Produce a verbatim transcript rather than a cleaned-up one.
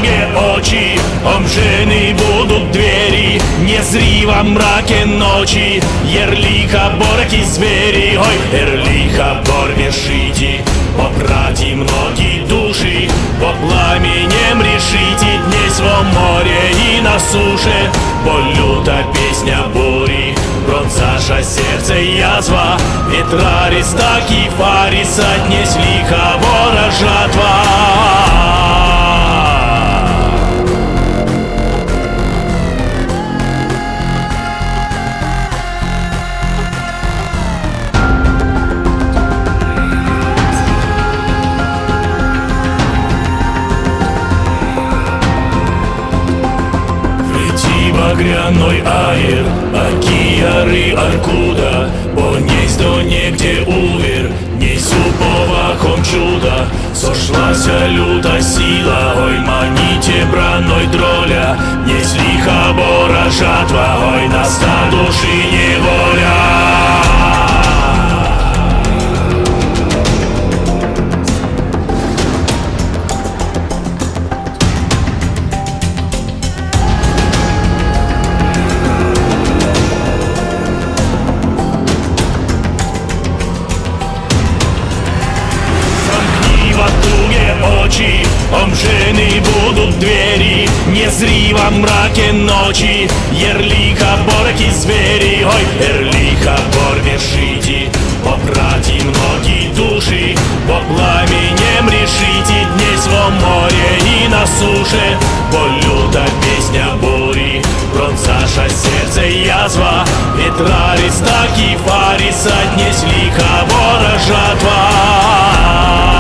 туге очи, омжены будут двери, незри во мраке ночи. Ерлиха бораки звери, ой, Эрлиха бор вершите, попрати многие души, по пламенем решите днесь во море и на суше. Бо люта песня бури, бронзаша сердце язва, ветрарис так и фариса днесь лиха бора жатва. Багряной аер, акияры аркуда, бо несть до негде увер, несть уповахом чуда. Сошлася люта сила, ой, маните браной дроля, несть лиха бора жатва, ой, наста души неволя. Очи, омжены будут двери, незри во мраке ночи. Ерлиха бораки звери, ой, Эрлиха бор вершите, попрати многие души, по пламенем решите днесь во море и на суше. Бо люта песня бури, бронзаша сердце язва, ветрарис так и фариса днесь лиха бора жатва.